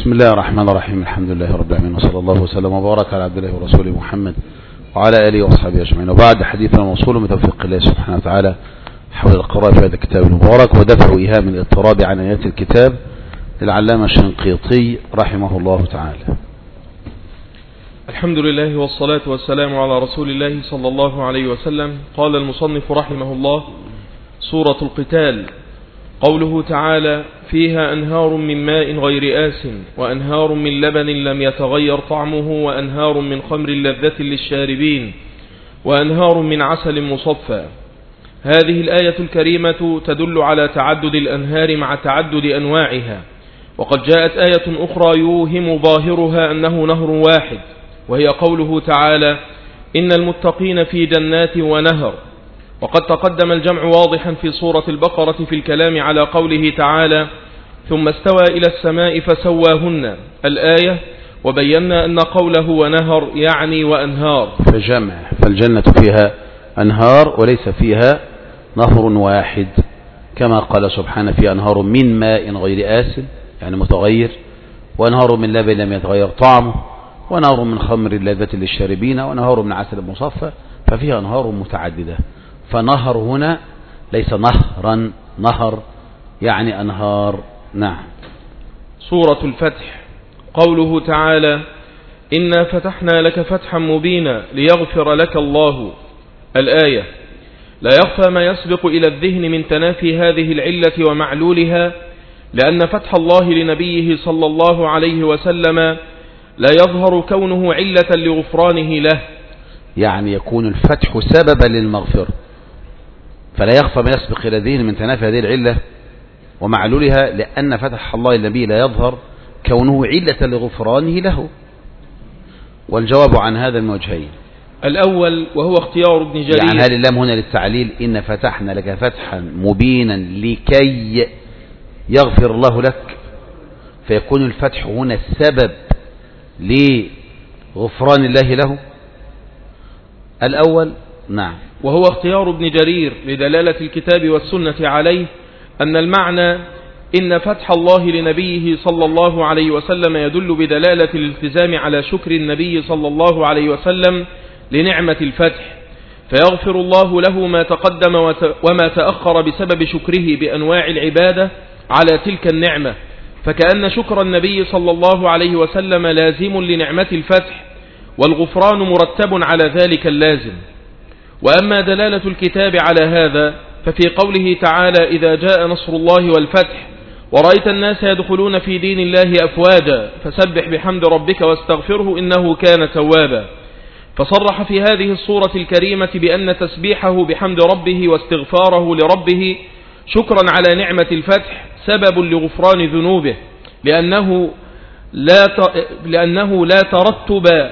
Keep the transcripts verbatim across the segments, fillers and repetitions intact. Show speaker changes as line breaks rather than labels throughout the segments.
بسم الله الرحمن الرحيم. الحمد لله رب العالمين، وصلى الله وسلم وبارك على عبد الله ورسوله محمد وعلى آله وأصحابه أجمعين. وبعد، حديثنا موصول من توفيق الله سبحانه وتعالى حول القراءة في هذا الكتاب المبارك ودفع إيهام الاضطراب عن آيات الكتاب للعلامة الشنقيطي رحمه الله تعالى.
الحمد لله والصلاة والسلام على رسول الله صلى الله عليه وسلم. قال المصنف رحمه الله: سورة القتال. قوله تعالى: فيها أنهار من ماء غير آس وأنهار من لبن لم يتغير طعمه وأنهار من خمر لذة للشاربين وأنهار من عسل مصفى. هذه الآية الكريمة تدل على تعدد الأنهار مع تعدد أنواعها، وقد جاءت آية أخرى يوهم ظاهرها أنه نهر واحد، وهي قوله تعالى: إن المتقين في جنات ونهر. وقد تقدم الجمع واضحا في سورة البقرة في الكلام على قوله تعالى: ثم استوى إلى السماء فسواهن الآية، وبينا أن قوله ونهر يعني وأنهار،
فجمع، فالجنة فيها أنهار وليس فيها نهر واحد، كما قال سبحانه: في أنهار من ماء غير آس يعني متغير، وأنهار من لبن لم يتغير طعمه، ونهر من خمر لذة للشاربين، ونهر من عسل مصفى. ففيها أنهار متعددة. فنهر هنا ليس نهرا، نهر يعني أنهار. نعم.
سورة الفتح. قوله تعالى: إنا فتحنا لك فتحا مبينا ليغفر لك الله الآية. لا يخفى ما يسبق إلى الذهن من تنافي هذه العلة ومعلولها، لأن فتح الله لنبيه صلى الله عليه وسلم لا يظهر كونه علة لغفرانه له،
يعني يكون الفتح سببا للمغفرة. فلا يخفى ما يسبق إلى الذهن من تنافي هذه العلة ومعلولها، لأن فتح الله للنبي لا يظهر كونه علة لغفرانه له. والجواب عن هذا من وجهين:
الأول وهو اختيار ابن جرير،
يعني هل اللام هنا للتعليل، إن فتحنا لك فتحا مبينا لكي يغفر الله لك، فيكون الفتح هنا السبب لغفران الله له. الأول نعم.
وهو اختيار ابن جرير لدلالة الكتاب والسنة عليه أن المعنى إن فتح الله لنبيه صلى الله عليه وسلم يدل بدلالة الالتزام على شكر النبي صلى الله عليه وسلم لنعمة الفتح، فيغفر الله له ما تقدم وما تأخر بسبب شكره بأنواع العبادة على تلك النعمة، فكأن شكر النبي صلى الله عليه وسلم لازم لنعمة الفتح، والغفران مرتب على ذلك اللازم. وأما دلالة الكتاب على هذا ففي قوله تعالى: إذا جاء نصر الله والفتح ورأيت الناس يدخلون في دين الله أفواجا فسبح بحمد ربك واستغفره إنه كان توابا. فصرح في هذه الصورة الكريمة بأن تسبيحه بحمد ربه واستغفاره لربه شكرا على نعمة الفتح سبب لغفران ذنوبه، لأنه لا لأنه لا ترتب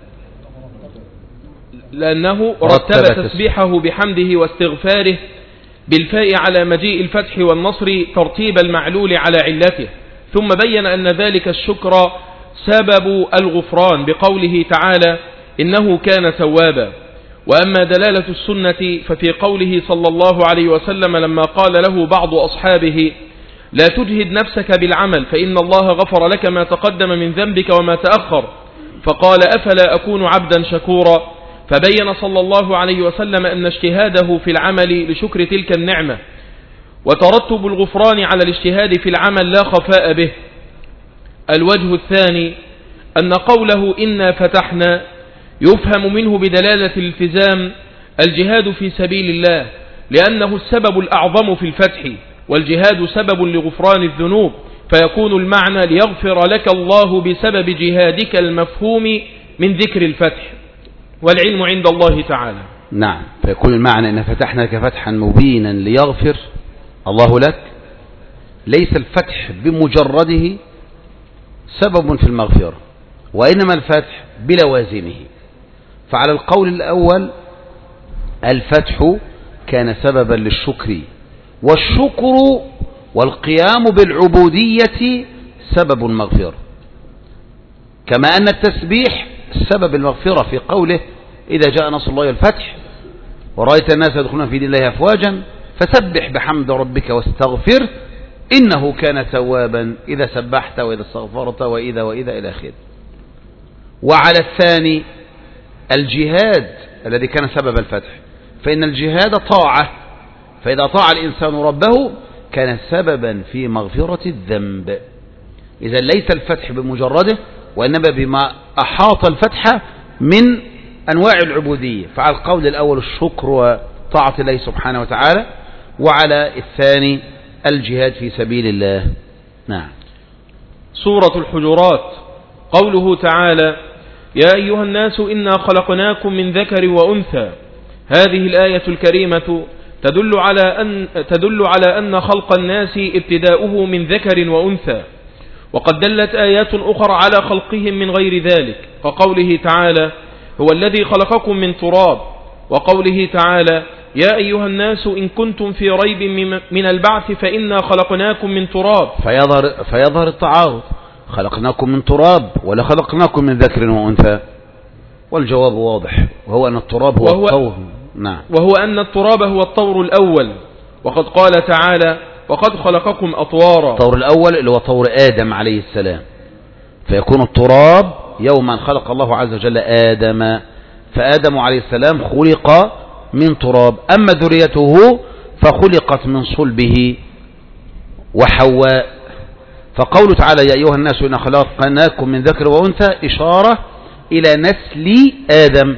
لأنه رتب تسبيحه بحمده واستغفاره بالفاء على مجيء الفتح والنصر ترتيب المعلول على علته، ثم بين أن ذلك الشكر سبب الغفران بقوله تعالى: إنه كان توابا. وأما دلالة السنة ففي قوله صلى الله عليه وسلم لما قال له بعض أصحابه: لا تجهد نفسك بالعمل فإن الله غفر لك ما تقدم من ذنبك وما تأخر، فقال: أفلا أكون عبدا شكورا؟ فبين صلى الله عليه وسلم أن اجتهاده في العمل لشكر تلك النعمة، وترتب الغفران على الاجتهاد في العمل لا خفاء به. الوجه الثاني أن قوله إنا فتحنا يفهم منه بدلالة الالتزام الجهاد في سبيل الله، لأنه السبب الأعظم في الفتح، والجهاد سبب لغفران الذنوب، فيكون المعنى ليغفر لك الله بسبب جهادك المفهوم من ذكر الفتح، والعلم عند الله تعالى.
نعم. فيكون المعنى إن فتحنا لك فتحا مبينا ليغفر الله لك، ليس الفتح بمجرده سبب في المغفرة، وإنما الفتح بلوازمه. فعلى القول الأول الفتح كان سببا للشكر، والشكر والقيام بالعبودية سبب المغفرة، كما أن التسبيح سبب المغفرة في قوله: إذا جاء نصر الله والفتح ورأيت الناس يدخلون في دين الله أفواجا فسبح بحمد ربك واستغفر إنه كان توابا إذا سبحت وإذا استغفرت وإذا وإذا إلى آخره. وعلى الثاني الجهاد الذي كان سبب الفتح، فإن الجهاد طاعة، فإذا طاع الإنسان ربه كان سببا في مغفرة الذنب. إذا ليس الفتح بمجرده، وإنما بما أحاط الفتح من أنواع العبودية. فعلى القول الأول الشكر وطاعة الله سبحانه وتعالى، وعلى الثاني الجهاد في سبيل الله. نعم.
سورة الحجرات، قوله تعالى: يا أيها الناس إنا خلقناكم من ذكر وأنثى. هذه الآية الكريمة تدل على أن تدل على أن خلق الناس ابتداؤه من ذكر وأنثى، وقد دلت آيات أخرى على خلقهم من غير ذلك، كقوله تعالى: هو الذي خلقكم من تراب، وقوله تعالى: يا أيها الناس إن كنتم في ريب من البعث فإنا خلقناكم من تراب.
فيظهر, فيظهر التعارض، خلقناكم من تراب ولا خلقناكم من ذكر وأنثى؟ والجواب واضح، وهو أن التراب هو
وهو
الطور. نعم.
وهو أن التراب هو الطور الأول، وقد قال تعالى: وقد خلقكم أطوارا.
الطور الأول اللي هو طور آدم عليه السلام، فيكون التراب يوما خلق الله عز وجل آدم، فآدم عليه السلام خلق من تراب، أما ذريته فخلقت من صلبه وحواء. فقوله تعالى: يا أيها الناس إنا خلقناكم من ذكر وأنثى إشارة إلى نسل آدم،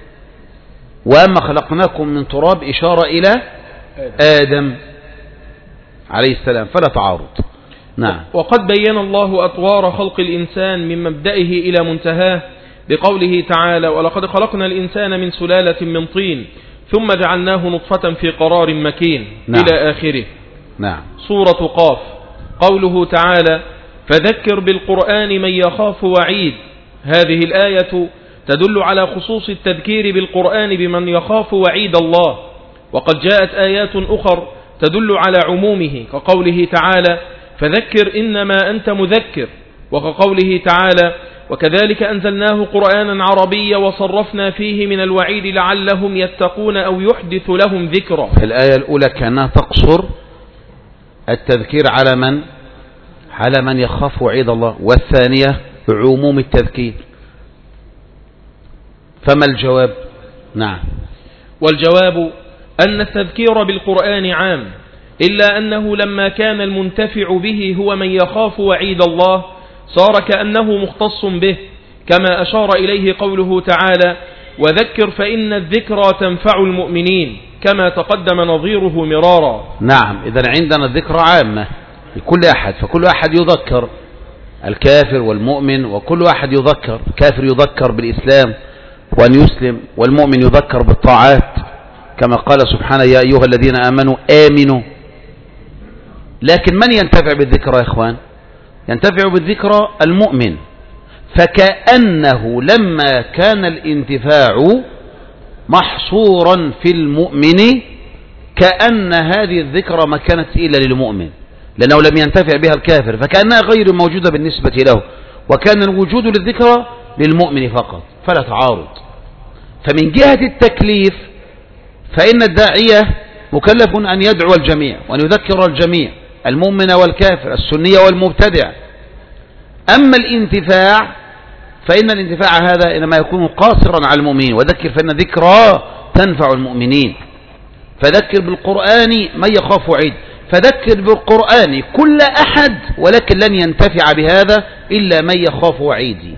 وأما خلقناكم من تراب إشارة إلى آدم عليه السلام، فلا تعارض. نعم.
وقد بين الله أطوار خلق الإنسان من مبدئه إلى منتهاه بقوله تعالى: ولقد خلقنا الإنسان من سلالة من طين ثم جعلناه نطفة في قرار مكين. نعم. إلى آخره.
نعم.
سورة قاف، قوله تعالى: فذكر بالقرآن من يخاف وعيد. هذه الآية تدل على خصوص التذكير بالقرآن بمن يخاف وعيد الله، وقد جاءت آيات أخر تدل على عمومه، كقوله تعالى: فذكر إنما أنت مذكر، وكقوله تعالى: وكذلك أنزلناه قرآنا عربيا وصرفنا فيه من الوعيد لعلهم يتقون أو يحدث لهم ذكرا.
في الآية الأولى كانها تقصر التذكير على من على من يخاف وعيد الله، والثانية عموم التذكير. فما الجواب؟ نعم.
والجواب أن التذكير بالقرآن عام، إلا أنه لما كان المنتفع به هو من يخاف وعيد الله صار كأنه مختص به، كما أشار إليه قوله تعالى: وذكر فإن الذكرى تنفع المؤمنين، كما تقدم نظيره مرارا.
نعم. إذن عندنا الذكرى عامة لكل أحد، فكل أحد يذكر، الكافر والمؤمن، وكل أحد يذكر. الكافر يذكر بالإسلام وأن يسلم، والمؤمن يذكر بالطاعات، كما قال سبحانه: يا أيها الذين آمنوا آمنوا. لكن من ينتفع بالذكرى يا إخوان؟ ينتفع بالذكرى المؤمن، فكأنه لما كان الانتفاع محصورا في المؤمن كأن هذه الذكرى ما كانت إلا للمؤمن، لأنه لم ينتفع بها الكافر، فكأنها غير موجودة بالنسبة له، وكان الوجود للذكرى للمؤمن فقط، فلا تعارض. فمن جهة التكليف فإن الداعية مكلف أن يدعو الجميع وأن يذكر الجميع، المؤمن والكافر، السنية والمبتدع. أما الانتفاع فإن الانتفاع هذا إنما يكون قاصرا على المؤمنين، وذكر فإن ذكرى تنفع المؤمنين. فذكر بالقرآن من يخاف وعيد، فذكر بالقرآن كل أحد، ولكن لن ينتفع بهذا إلا من يخاف وعيدي،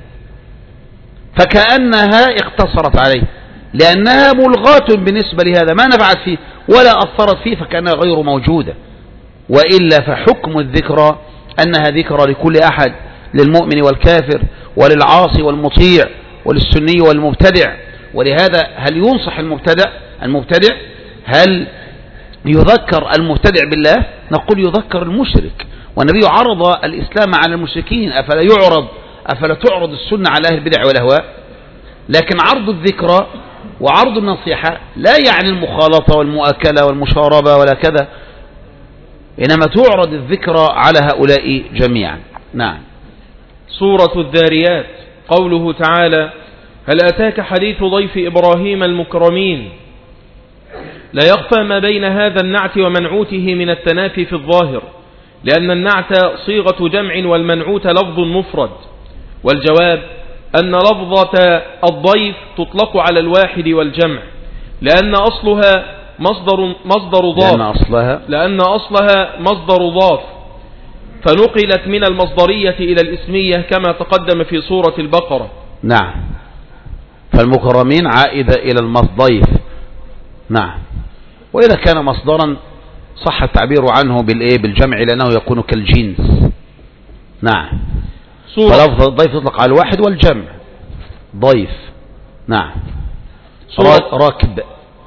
فكأنها اقتصرت عليه، لأنها ملغاة بالنسبة لهذا، ما نفعت فيه ولا أثرت فيه، فكأنها غير موجودة. وإلا فحكم الذكرى أنها ذكرى لكل أحد، للمؤمن والكافر، وللعاصي والمطيع، وللسني والمبتدع. ولهذا هل ينصح المبتدع المبتدع هل يذكر المبتدع بالله؟ نقول يذكر المشرك، والنبي عرض الإسلام على المشركين، أفلا يعرض أفلا تعرض السنة على أهل البدع والأهواء؟ لكن عرض الذكرى وعرض النصيحة لا يعني المخالطة والمؤاكلة والمشاربة ولا كذا، إنما تعرض الذكرى على هؤلاء جميعا. نعم.
سورة الذاريات، قوله تعالى: هل أتاك حديث ضيف إبراهيم المكرمين. لا يخفى ما بين هذا النعت ومنعوته من التنافي في الظاهر، لأن النعت صيغة جمع والمنعوت لفظ مفرد. والجواب أن لفظة الضيف تطلق على الواحد والجمع، لأن أصلها مصدر مصدر ضاف،
لأن أصلها
لأن أصلها مصدر ضاف فنقلت من المصدرية إلى الإسمية كما تقدم في سورة البقرة.
نعم، فالمكرمين عائدة إلى المصضيف. نعم، وإذا كان مصدرا صح التعبير عنه بالإيه بالجمع لأنه يكون كالجنس. نعم، فلفظ الضيف يطلق على الواحد والجمع ضيف. نعم، راكب.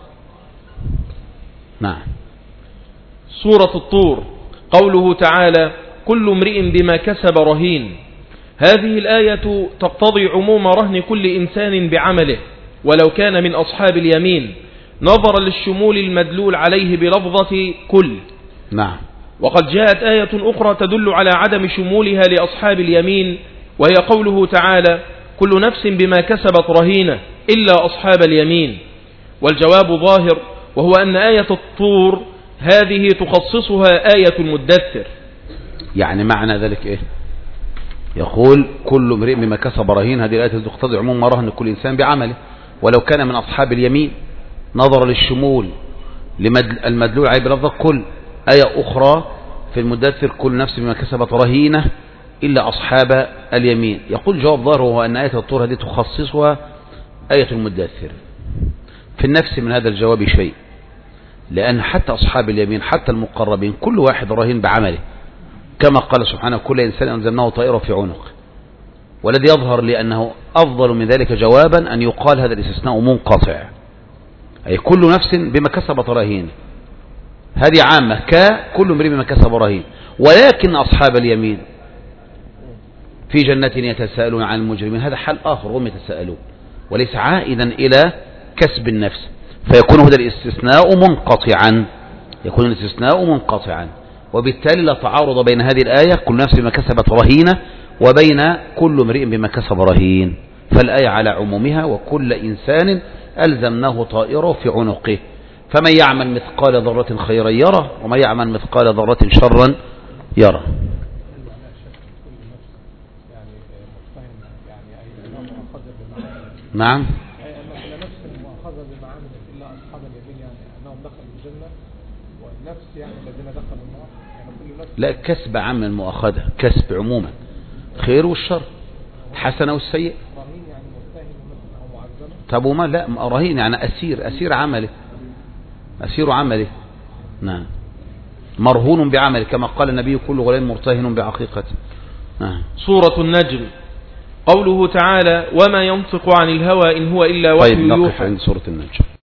نعم.
سورة الطور قوله تعالى كل امرئ بما كسب رهين. هذه الآية تقتضي عموم رهن كل إنسان بعمله ولو كان من أصحاب اليمين، نظرا للشمول المدلول عليه بلفظة كل.
نعم.
وقد جاءت آية أخرى تدل على عدم شمولها لأصحاب اليمين، وهي قوله تعالى كل نفس بما كسبت رهينة إلا أصحاب اليمين. والجواب ظاهر، وهو أن آية الطور هذه تخصصها آية المدثر.
يعني معنى ذلك إيه؟ يقول كل امرئ بما كسب رهين، هذه الآية تقتضي عموم ما رهن كل إنسان بعمله ولو كان من أصحاب اليمين، نظر للشمول المدلول عليه بلفظ كل. آية أخرى في المدثر كل نفس بما كسبت رهينة إلا أصحاب اليمين. يقول جواب ظاهر وهو أن آية الطور هذه تخصصها آية المدثر. في النفس من هذا الجواب شيء، لأن حتى أصحاب اليمين حتى المقربين كل واحد رهين بعمله، كما قال سبحانه كل إنسان أنزلناه طائره في عنق. والذي يظهر لأنه أفضل من ذلك جوابا أن يقال هذا الاستثناء منقطع، أي كل نفس بما كسبت رهين، هذه عامة ككل امرئ بما كسب رهين. ولكن أصحاب اليمين في جنة يتساءلون عن المجرمين، هذا حال آخر هم يتساءلون وليس عائدا إلى كسب النفس، فيكون هذا الاستثناء منقطعا، يكون الاستثناء منقطعا. وبالتالي لا تعارض بين هذه الآية كل نفس بما كسبت رهينة وبين كل امرئ بما كسب رهين، فالآية على عمومها وكل إنسان ألزمناه طائره في عنقه، فمن يعمل مثقال ذرة خيرا يره ومن يعمل مثقال ذرة شرا يره. نعم. لا، كسب عام المؤاخذة، كسب عموما خير والشر، الحسنة والسيء. طب وما لا رهين يعني أسير، أسير عمله، أسير عمله. نعم، مرهون بعمله كما قال النبي كل غلام مرتهن بعقيقته. نعم.
سورة النجم قوله تعالى وما ينطق عن الهوى إن هو إلا وحي
يوحى. طيب نقف
يوحى.
عند سورة النجم.